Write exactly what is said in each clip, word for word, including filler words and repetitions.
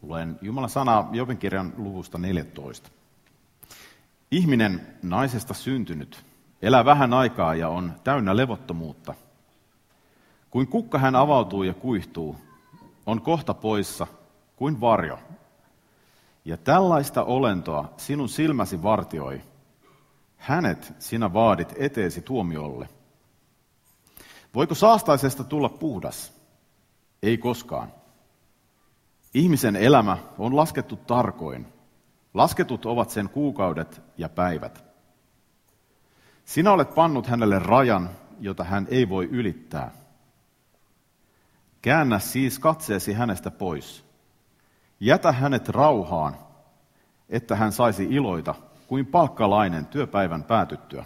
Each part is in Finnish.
Luen Jumalan sanaa Jobin kirjan luvusta neljätoista. Ihminen, naisesta syntynyt, elää vähän aikaa ja on täynnä levottomuutta. Kuin kukka hän avautuu ja kuihtuu, on kohta poissa kuin varjo. Ja tällaista olentoa sinun silmäsi vartioi. Hänet sinä vaadit eteesi tuomiolle. Voiko saastaisesta tulla puhdas? Ei koskaan. Ihmisen elämä on laskettu tarkoin. Lasketut ovat sen kuukaudet ja päivät. Sinä olet pannut hänelle rajan, jota hän ei voi ylittää. Käännä siis katseesi hänestä pois. Jätä hänet rauhaan, että hän saisi iloita kuin palkkalainen työpäivän päätyttyä.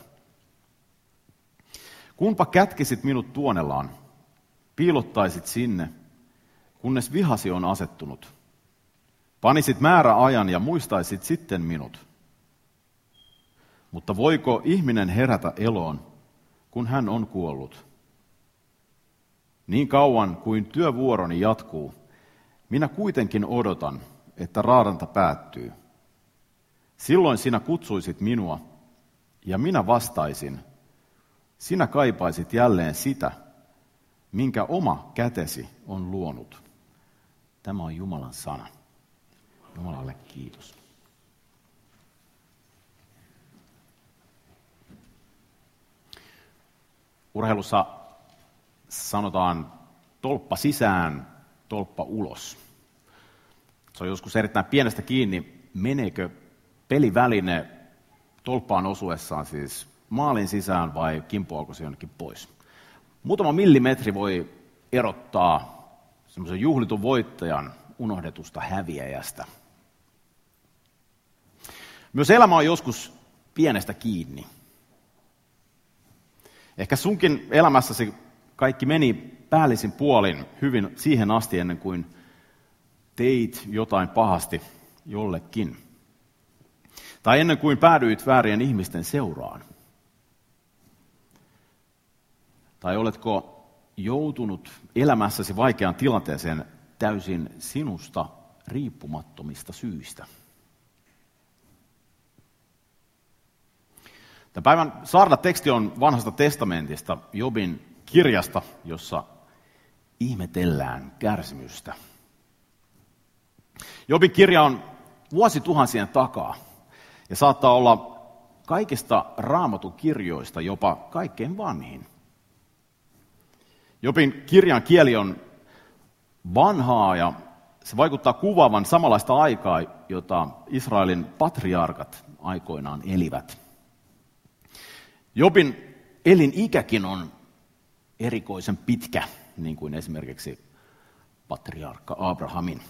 Kunpa kätkisit minut tuonellaan, piilottaisit sinne, kunnes vihasi on asettunut. Panisit määräajan ja muistaisit sitten minut. Mutta voiko ihminen herätä eloon, kun hän on kuollut? Niin kauan kuin työvuoroni jatkuu, minä kuitenkin odotan, että raadanta päättyy. Silloin sinä kutsuisit minua, ja minä vastaisin. Sinä kaipaisit jälleen sitä, minkä oma kätesi on luonut. Tämä on Jumalan sana. Jumalalle kiitos. Urheilussa sanotaan tolppa sisään, tolppa ulos. Se on joskus erittäin pienestä kiinni, meneekö peliväline tolppaan osuessaan siis maalin sisään vai kimpoako se jonnekin pois. Muutama millimetri voi erottaa semmoisen juhlitun voittajan unohdetusta häviäjästä. Myös elämä on joskus pienestä kiinni. Ehkä sunkin elämässäsi kaikki meni päällisin puolin hyvin siihen asti ennen kuin teit jotain pahasti jollekin. Tai ennen kuin päädyit väärien ihmisten seuraan. Tai oletko joutunut elämässäsi vaikeaan tilanteeseen täysin sinusta riippumattomista syistä? Tämän päivän saarnateksti on vanhasta testamentista, Jobin kirjasta, jossa ihmetellään kärsimystä. Jobin kirja on vuosituhansien takaa ja saattaa olla kaikista Raamatun kirjoista jopa kaikkein vanhin. Jobin kirjan kieli on vanhaa ja se vaikuttaa kuvaavan samanlaista aikaa, jota Israelin patriarkat aikoinaan elivät. Jobin elinikäkin on erikoisen pitkä, niin kuin esimerkiksi patriarkka Abrahamin.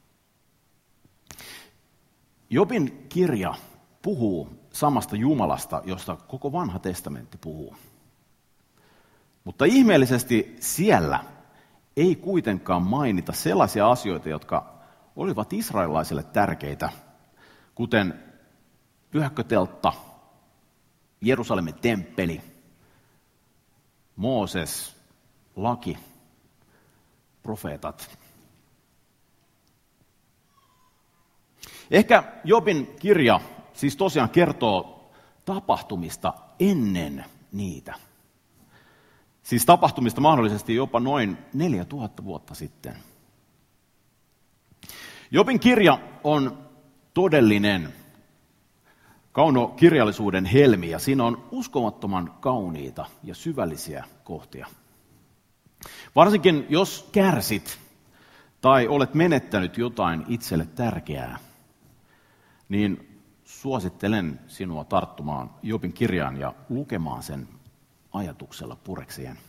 Jobin kirja puhuu samasta Jumalasta, josta koko vanha testamentti puhuu. Mutta ihmeellisesti siellä ei kuitenkaan mainita sellaisia asioita, jotka olivat israelilaisille tärkeitä, kuten pyhäkköteltta, Jerusalemin temppeli, Mooses, laki, profeetat. Ehkä Jobin kirja siis tosiaan kertoo tapahtumista ennen niitä. Siis tapahtumista mahdollisesti jopa noin neljätuhatta vuotta sitten. Jobin kirja on todellinen kaunokirjallisuuden helmi ja siinä on uskomattoman kauniita ja syvällisiä kohtia. Varsinkin jos kärsit tai olet menettänyt jotain itselle tärkeää, niin suosittelen sinua tarttumaan Jobin kirjaan ja lukemaan sen ajatuksella pureksien.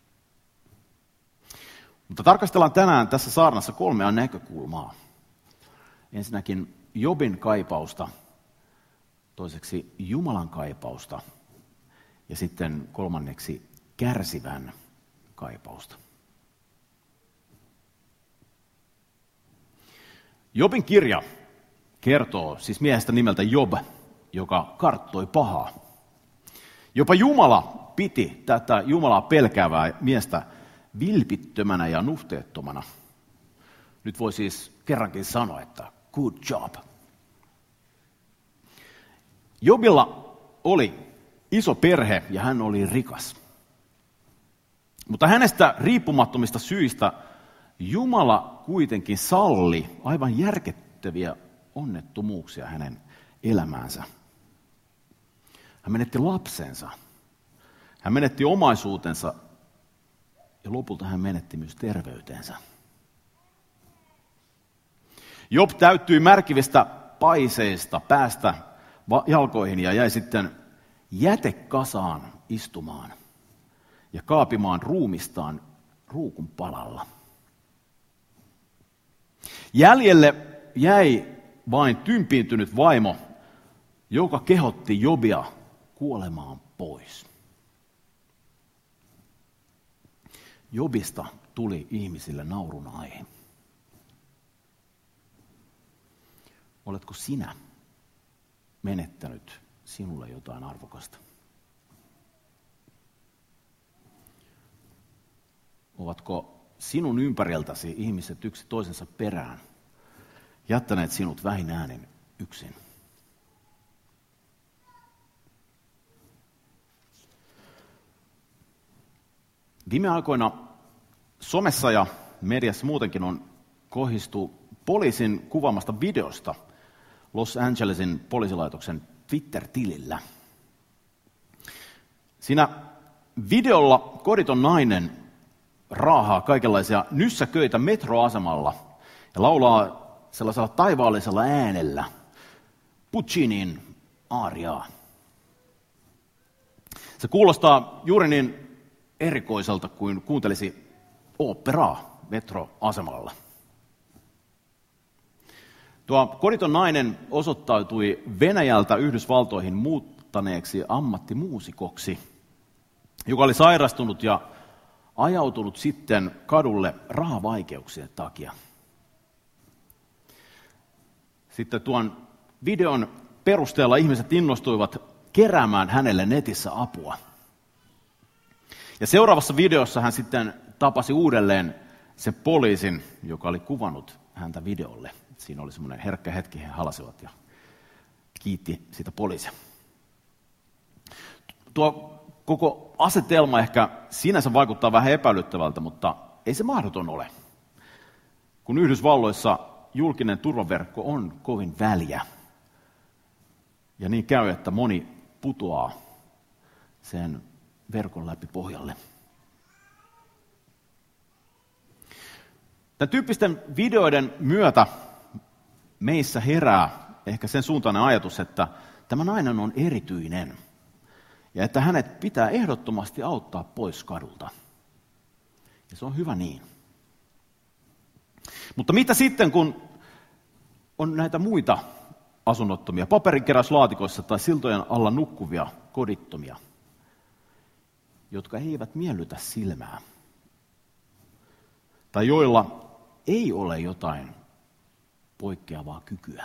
Mutta tarkastellaan tänään tässä saarnassa kolmea näkökulmaa. Ensinnäkin Jobin kaipausta, toiseksi Jumalan kaipausta ja sitten kolmanneksi kärsivän kaipausta. Jobin kirja kertoo siis miehestä nimeltä Job, joka karttoi pahaa. Jopa Jumala piti tätä Jumalaa pelkäävää miestä vilpittömänä ja nuhteettomana. Nyt voi siis kerrankin sanoi, että good job. Jobilla oli iso perhe ja hän oli rikas. Mutta hänestä riippumattomista syistä Jumala kuitenkin salli aivan järkyttäviä onnettomuuksia hänen elämäänsä. Hän menetti lapsensa, hän menetti omaisuutensa ja lopulta hän menetti myös terveytensä. Job täyttyi märkivistä paiseista päästä jalkoihin ja jäi sitten jätekasaan istumaan ja kaapimaan ruumistaan ruukun palalla. Jäljelle jäi vain tympiintynyt vaimo, joka kehotti Jobia kuolemaan pois. Jobista tuli ihmisille naurun aihe. Oletko sinä menettänyt sinulle jotain arvokasta? Ovatko sinun ympäriltäsi ihmiset yksi toisensa perään jättäneet sinut vähin äänin yksin? Viime aikoina somessa ja mediassa muutenkin on kohistu poliisin kuvaamasta videosta Los Angelesin poliisilaitoksen Twitter-tilillä. Siinä videolla koditon nainen raahaa kaikenlaisia nyssäköitä metroasemalla ja laulaa sellaisella taivaallisella äänellä Puccinin aariaa. Se kuulostaa juuri niin erikoiselta kuin kuuntelisi oopperaa metroasemalla. Tuo koditon nainen osoittautui Venäjältä Yhdysvaltoihin muuttaneeksi ammattimuusikoksi, joka oli sairastunut ja ajautunut sitten kadulle rahavaikeuksien takia. Sitten tuon videon perusteella ihmiset innostuivat keräämään hänelle netissä apua. Ja seuraavassa videossa hän sitten tapasi uudelleen sen poliisin, joka oli kuvannut häntä videolle. Siinä oli semmoinen herkkä hetki, he halasivat ja kiitti sitä poliisia. Tuo koko asetelma ehkä sinänsä vaikuttaa vähän epäilyttävältä, mutta ei se mahdoton ole. Kun Yhdysvalloissa julkinen turvaverkko on kovin väljä, ja niin käy, että moni putoaa sen verkon läpi pohjalle. Tämän tyyppisten videoiden myötä meissä herää ehkä sen suuntainen ajatus, että tämä nainen on erityinen ja että hänet pitää ehdottomasti auttaa pois kadulta. Ja se on hyvä niin. Mutta mitä sitten, kun on näitä muita asunnottomia, paperinkeräyslaatikoissa tai siltojen alla nukkuvia kodittomia, jotka eivät miellytä silmää, tai joilla ei ole jotain poikkeavaa kykyä.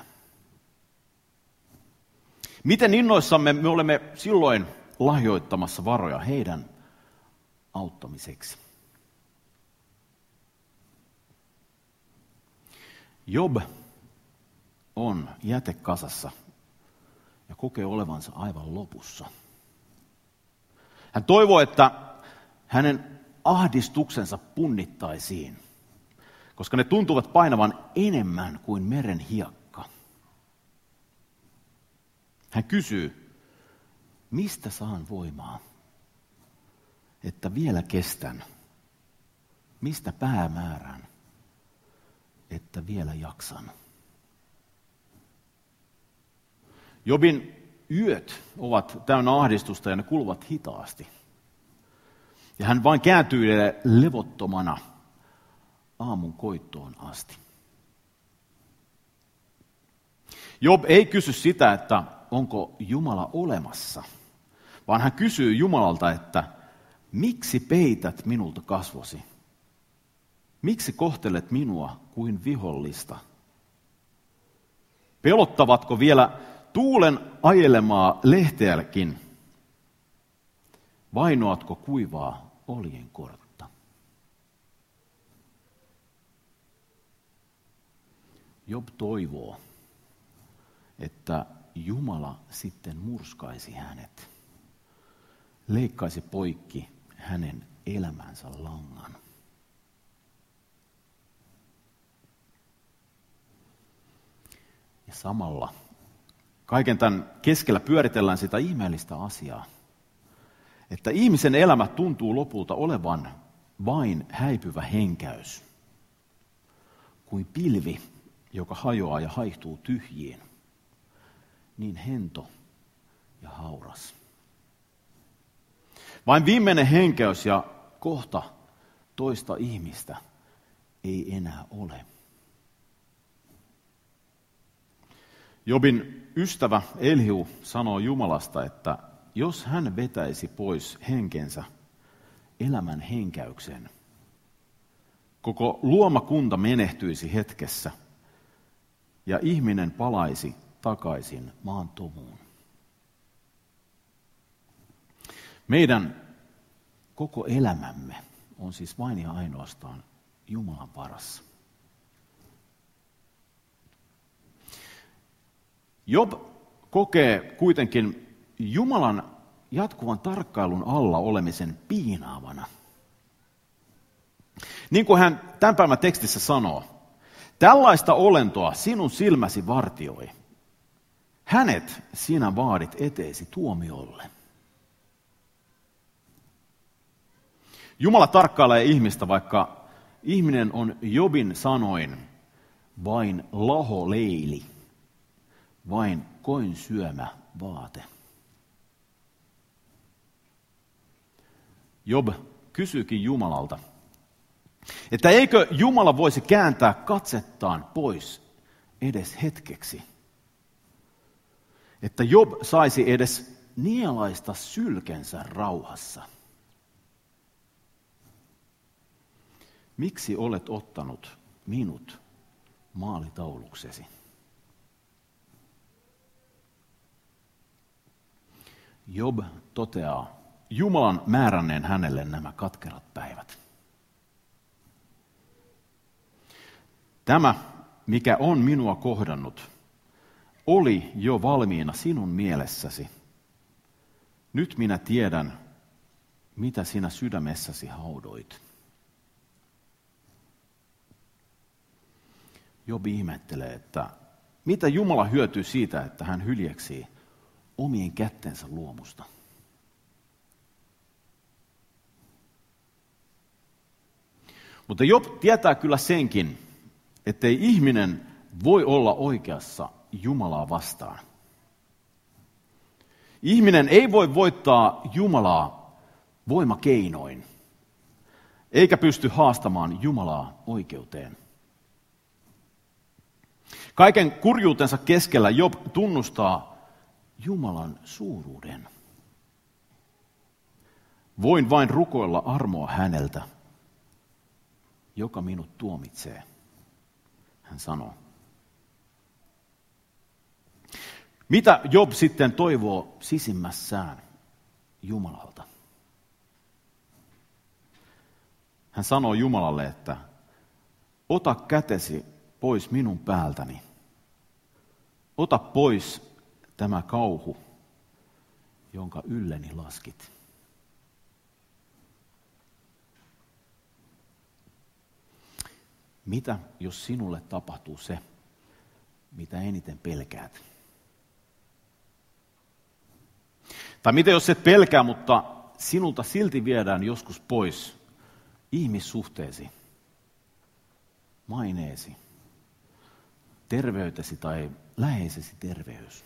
Miten innoissamme me olemme silloin lahjoittamassa varoja heidän auttamiseksi? Job on jätekasassa ja kokee olevansa aivan lopussa. Hän toivoo, että hänen ahdistuksensa punnittaisiin, koska ne tuntuvat painavan enemmän kuin meren hiekka. Hän kysyy, mistä saan voimaa, että vielä kestän, mistä päämäärän, että vielä jaksan. Jobin yöt ovat täynnä ahdistusta ja ne kuluvat hitaasti. Ja hän vain kääntyy levottomana aamun koittoon asti. Job ei kysy sitä, että onko Jumala olemassa, vaan hän kysyy Jumalalta, että miksi peität minulta kasvosi? Miksi kohtelet minua kuin vihollista? Pelottavatko vielä tuulen ajelemaa lehteälläkin? Vainoatko kuivaa oljenkortta? Job toivoo, että Jumala sitten murskaisi hänet, leikkaisi poikki hänen elämänsä langan. Ja samalla kaiken tämän keskellä pyöritellään sitä ihmeellistä asiaa, että ihmisen elämä tuntuu lopulta olevan vain häipyvä henkäys, kuin pilvi, joka hajoaa ja haihtuu tyhjiin, niin hento ja hauras. Vain viimeinen henkäys ja kohta toista ihmistä ei enää ole. Jobin ystävä Elihu sanoo Jumalasta, että jos hän vetäisi pois henkensä elämän henkäyksen, koko luomakunta menehtyisi hetkessä ja ihminen palaisi takaisin maan tomuun. Meidän koko elämämme on siis vain ja ainoastaan Jumalan varassa. Job kokee kuitenkin Jumalan jatkuvan tarkkailun alla olemisen piinaavana. Niin kuin hän tämän päivän tekstissä sanoo, tällaista olentoa sinun silmäsi vartioi. Hänet sinä vaadit eteesi tuomiolle. Jumala tarkkailee ihmistä, vaikka ihminen on Jobin sanoin vain laholeili, vain koin syömä vaate. Job kysyykin Jumalalta, että eikö Jumala voisi kääntää katsettaan pois edes hetkeksi, että Job saisi edes nielaista sylkensä rauhassa. Miksi olet ottanut minut maalitauluksesi? Job toteaa Jumalan määränneen hänelle nämä katkerat päivät. Tämä, mikä on minua kohdannut, oli jo valmiina sinun mielessäsi. Nyt minä tiedän, mitä sinä sydämessäsi haudoit. Job ihmettelee, että mitä Jumala hyötyy siitä, että hän hyljeksii omien kättensä luomusta. Mutta Job tietää kyllä senkin, ettei ihminen voi olla oikeassa Jumalaa vastaan. Ihminen ei voi voittaa Jumalaa voimakeinoin, eikä pysty haastamaan Jumalaa oikeuteen. Kaiken kurjuutensa keskellä Job tunnustaa Jumalan suuruuden. Voin vain rukoilla armoa häneltä, joka minut tuomitsee, hän sanoo. Mitä Job sitten toivoo sisimmässään Jumalalta? Hän sanoo Jumalalle, että ota kätesi pois minun päältäni. Ota pois tämä kauhu, jonka ylleni laskit. Mitä jos sinulle tapahtuu se, mitä eniten pelkäät? Tai mitä jos et pelkää, mutta sinulta silti viedään joskus pois ihmissuhteesi, maineesi, terveytesi tai läheisesi terveys.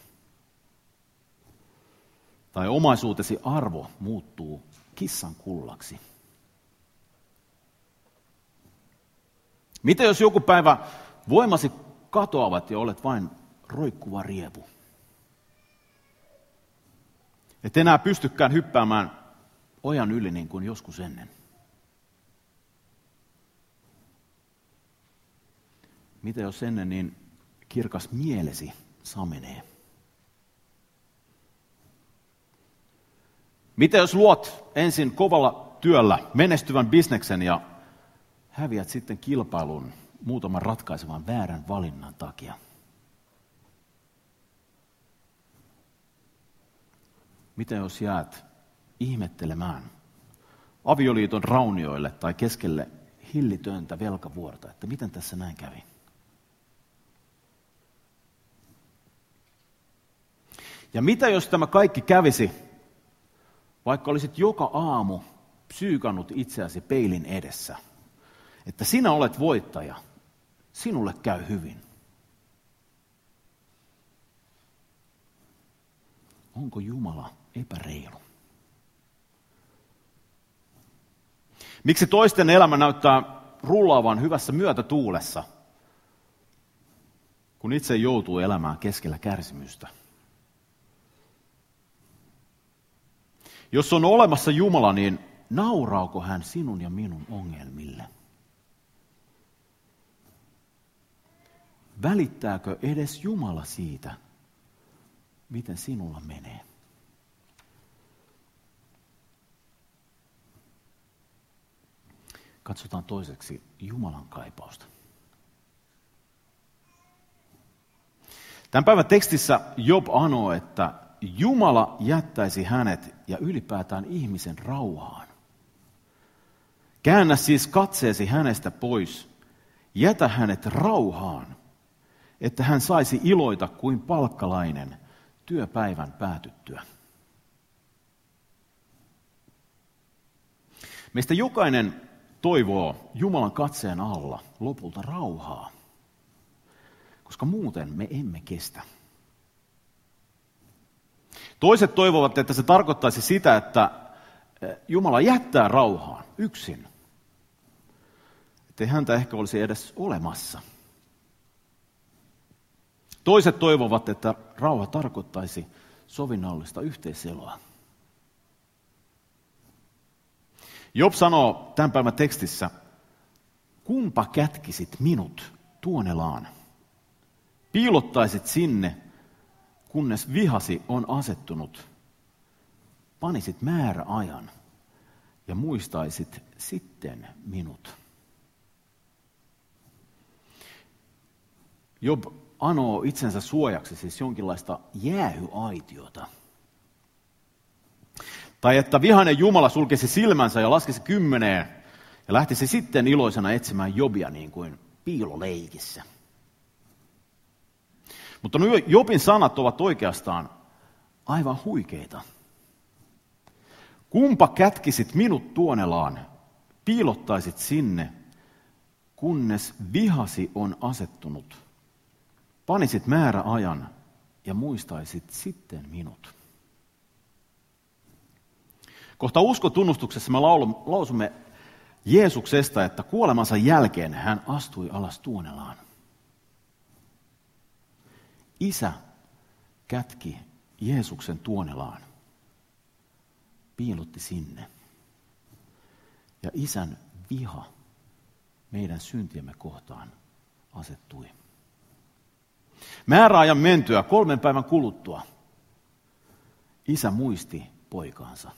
Tai omaisuutesi arvo muuttuu kissan kullaksi. Mitä jos joku päivä voimasi katoavat ja olet vain roikkuva riepu? Et enää pystykään hyppäämään ojan yli niin kuin joskus ennen. Mitä jos ennen niin kirkas mielesi samenee? Mitä jos luot ensin kovalla työllä menestyvän bisneksen ja häviät sitten kilpailun muutaman ratkaisevan väärän valinnan takia. Mitä jos jäät ihmettelemään avioliiton raunioille tai keskelle hillitöntä velkavuorta, että miten tässä näin kävi? Ja mitä jos tämä kaikki kävisi, vaikka olisit joka aamu psyykannut itseäsi peilin edessä, että sinä olet voittaja, sinulle käy hyvin. Onko Jumala epäreilu? Miksi toisten elämä näyttää rullaavan hyvässä myötätuulessa, kun itse joutuu elämään keskellä kärsimystä? Jos on olemassa Jumala, niin nauraako hän sinun ja minun ongelmille? Välittääkö edes Jumala siitä, miten sinulla menee? Katsotaan toiseksi Jumalan kaipausta. Tämän päivän tekstissä Job anoo, että Jumala jättäisi hänet ja ylipäätään ihmisen rauhaan. Käännä siis katseesi hänestä pois, jätä hänet rauhaan, että hän saisi iloita kuin palkkalainen työpäivän päätyttyä. Meistä jokainen toivoo Jumalan katseen alla lopulta rauhaa, koska muuten me emme kestä. Toiset toivovat, että se tarkoittaisi sitä, että Jumala jättää rauhaan yksin. Ettei häntä ehkä olisi edes olemassa. Toiset toivovat, että rauha tarkoittaisi sovinnollista yhteiseloa. Job sanoo tämän päivän tekstissä, kumpa kätkisit minut tuonelaan, piilottaisit sinne, kunnes vihasi on asettunut, panisit määräajan ja muistaisit sitten minut. Job anoo itsensä suojaksi siis jonkinlaista jäähyaitiota. Tai että vihainen Jumala sulkisi silmänsä ja laskisi kymmeneen ja lähtisi sitten iloisena etsimään Jobia niin kuin piiloleikissä. Mutta nyt Jobin sanat ovat oikeastaan aivan huikeita. Kumpa kätkisit minut tuonelaan, piilottaisit sinne, kunnes vihasi on asettunut. Panisit määräajan ja muistaisit sitten minut. Kohta uskotunnustuksessa me lausumme Jeesuksesta, että kuolemansa jälkeen hän astui alas tuonelaan. Isä kätki Jeesuksen tuonelaan, piilotti sinne. Ja isän viha meidän syntiemme kohtaan asettui. Määräajan mentyä kolmen päivän kuluttua isä muisti poikaansa.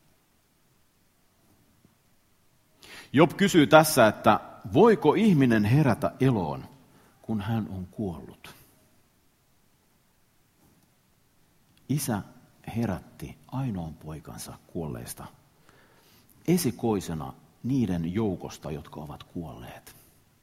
Job kysyy tässä, että voiko ihminen herätä eloon, kun hän on kuollut? Isä herätti ainoan poikansa kuolleista, esikoisena niiden joukosta, jotka ovat kuolleet.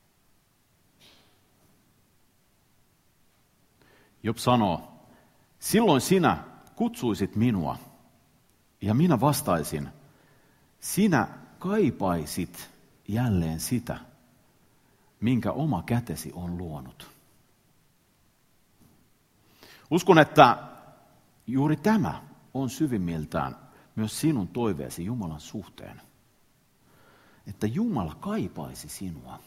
Job sanoo, silloin sinä kutsuisit minua, ja minä vastaisin, sinä kaipaisit jälleen sitä, minkä oma kätesi on luonut. Uskon, että juuri tämä on syvimmiltään myös sinun toiveesi Jumalan suhteen. Että Jumala kaipaisi sinua.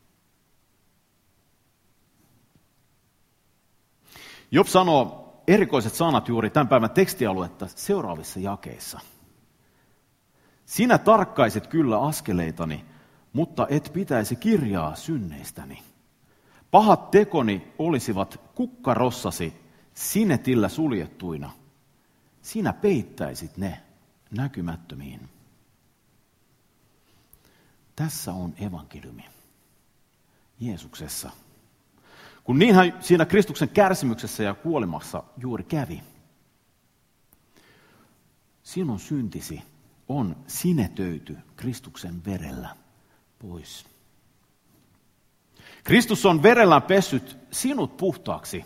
Job sanoo erikoiset sanat juuri tämän päivän tekstialuetta seuraavissa jakeissa. Sinä tarkkaisit kyllä askeleitani, mutta et pitäisi kirjaa synneistäni. Pahat tekoni olisivat kukkarossasi sinetillä suljettuina. Sinä peittäisit ne näkymättömiin. Tässä on evankeliumi. Jeesuksessa. Kun niinhän siinä Kristuksen kärsimyksessä ja kuolemassa juuri kävi. Sinun syntisi on sinetöity Kristuksen verellä pois. Kristus on verellään pessyt sinut puhtaaksi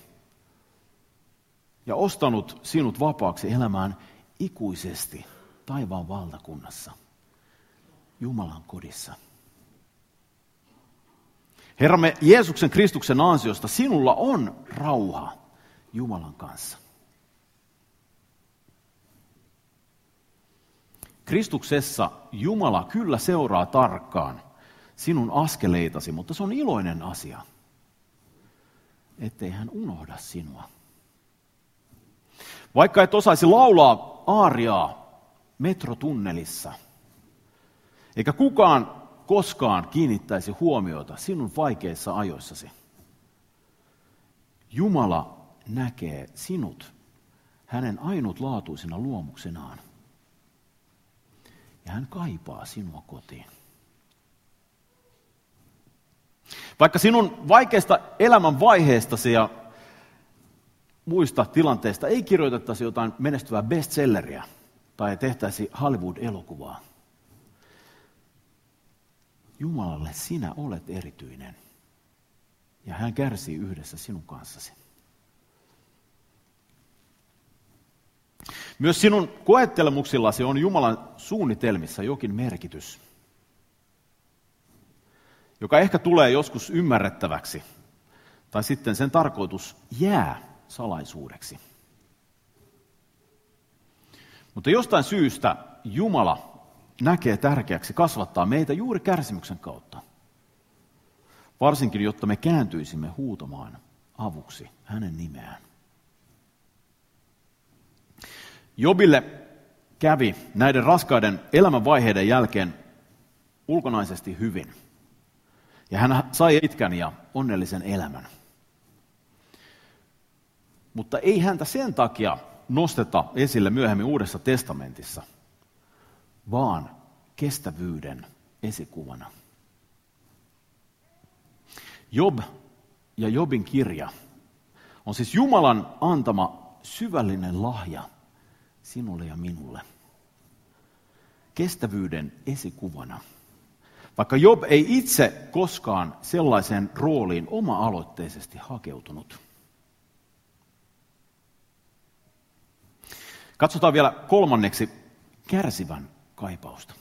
ja ostanut sinut vapaaksi elämään ikuisesti taivaan valtakunnassa, Jumalan kodissa. Herramme Jeesuksen Kristuksen ansiosta sinulla on rauha Jumalan kanssa. Kristuksessa Jumala kyllä seuraa tarkkaan sinun askeleitasi, mutta se on iloinen asia, ettei hän unohda sinua. Vaikka et osaisi laulaa aariaa metrotunnelissa, eikä kukaan koskaan kiinnittäisi huomiota sinun vaikeissa ajoissasi, Jumala näkee sinut hänen ainutlaatuisena luomuksenaan. Ja hän kaipaa sinua kotiin. Vaikka sinun vaikeista elämän vaiheestasi ja muista tilanteista ei kirjoitettaisi jotain menestyvää bestselleriä tai tehtäisi Hollywood-elokuvaa, Jumalalle sinä olet erityinen ja hän kärsii yhdessä sinun kanssasi. Myös sinun koettelemuksillasi on Jumalan suunnitelmissa jokin merkitys, joka ehkä tulee joskus ymmärrettäväksi, tai sitten sen tarkoitus jää salaisuudeksi. Mutta jostain syystä Jumala näkee tärkeäksi kasvattaa meitä juuri kärsimyksen kautta, varsinkin jotta me kääntyisimme huutamaan avuksi hänen nimeään. Jobille kävi näiden raskaiden elämänvaiheiden jälkeen ulkonaisesti hyvin. Ja hän sai itkän ja onnellisen elämän. Mutta ei häntä sen takia nosteta esille myöhemmin Uudessa testamentissa, vaan kestävyyden esikuvana. Job ja Jobin kirja on siis Jumalan antama syvällinen lahja sinulle ja minulle. Kestävyyden esikuvana. Vaikka Job ei itse koskaan sellaiseen rooliin oma-aloitteisesti hakeutunut. Katsotaan vielä kolmanneksi kärsivän kaipausta.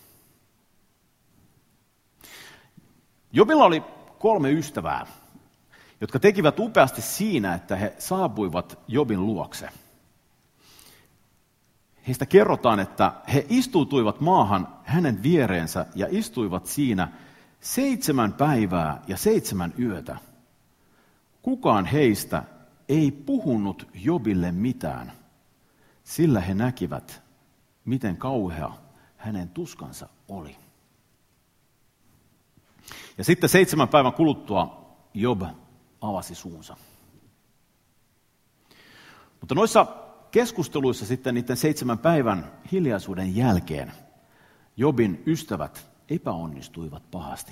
Jobilla oli kolme ystävää, jotka tekivät upeasti siinä, että he saapuivat Jobin luokse. Heistä kerrotaan, että he istuutuivat maahan hänen viereensä ja istuivat siinä seitsemän päivää ja seitsemän yötä. Kukaan heistä ei puhunut Jobille mitään, sillä he näkivät, miten kauhea hänen tuskansa oli. Ja sitten seitsemän päivän kuluttua Job avasi suunsa. Mutta noissa keskusteluissa sitten niiden seitsemän päivän hiljaisuuden jälkeen Jobin ystävät epäonnistuivat pahasti.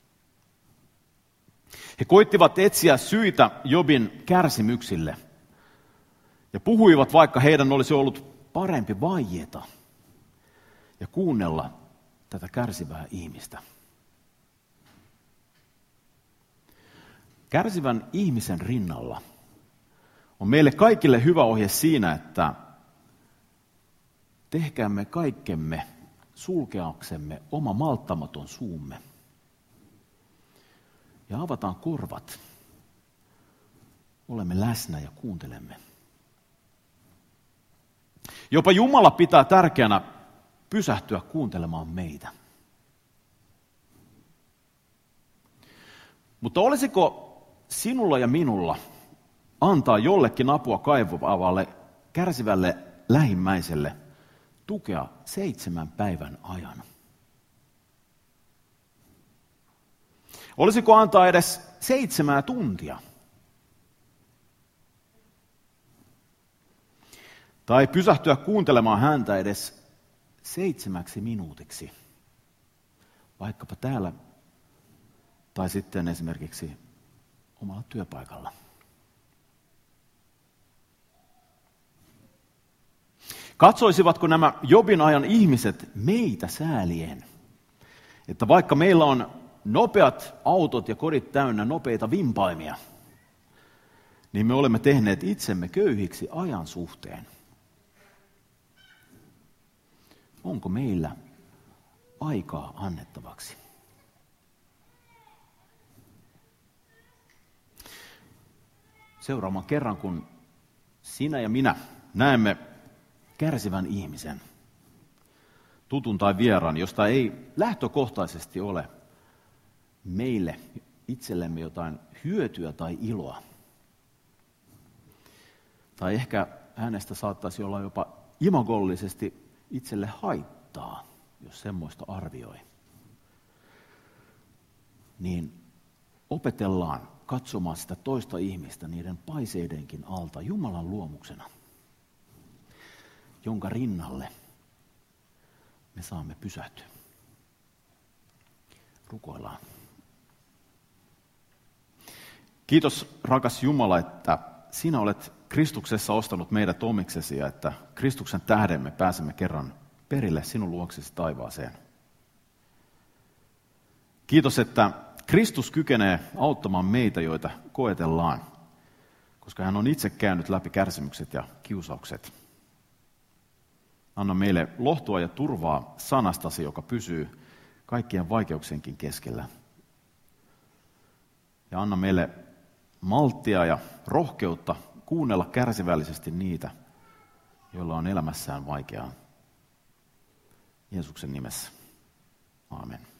He koittivat etsiä syitä Jobin kärsimyksille ja puhuivat, vaikka heidän olisi ollut parempi vaieta ja kuunnella tätä kärsivää ihmistä. Kärsivän ihmisen rinnalla on meille kaikille hyvä ohje siinä, että tehkäämme kaikkemme sulkeaksemme oma malttamaton suumme ja avataan korvat. Olemme läsnä ja kuuntelemme. Jopa Jumala pitää tärkeänä pysähtyä kuuntelemaan meitä. Mutta olisiko sinulla ja minulla antaa jollekin apua kaivavalle, kärsivälle lähimmäiselle tukea seitsemän päivän ajan? Olisiko antaa edes seitsemää tuntia? Tai pysähtyä kuuntelemaan häntä edes seitsemäksi minuutiksi, vaikkapa täällä tai sitten esimerkiksi omalla työpaikalla. Katsoisivatko nämä Jobin ajan ihmiset meitä säälien, että vaikka meillä on nopeat autot ja kodit täynnä nopeita vimpaimia, niin me olemme tehneet itsemme köyhiksi ajan suhteen. Onko meillä aikaa annettavaksi? Seuraamaan kerran, kun sinä ja minä näemme kärsivän ihmisen, tutun tai vieraan, josta ei lähtökohtaisesti ole meille itsellemme jotain hyötyä tai iloa. Tai ehkä hänestä saattaisi olla jopa imagollisesti itselle haittaa, jos semmoista arvioi. Niin opetellaan katsomaan sitä toista ihmistä niiden paiseidenkin alta Jumalan luomuksena, jonka rinnalle me saamme pysähtyä. Rukoillaan. Kiitos, rakas Jumala, että sinä olet Kristuksessa ostanut meidät omiksesi ja että Kristuksen tähden me pääsemme kerran perille sinun luoksesi taivaaseen. Kiitos, että Kristus kykenee auttamaan meitä, joita koetellaan, koska hän on itse käynyt läpi kärsimykset ja kiusaukset. Anna meille lohtua ja turvaa sanastasi, joka pysyy kaikkien vaikeuksienkin keskellä. Ja anna meille malttia ja rohkeutta kuunnella kärsivällisesti niitä, joilla on elämässään vaikeaa. Jeesuksen nimessä. Aamen.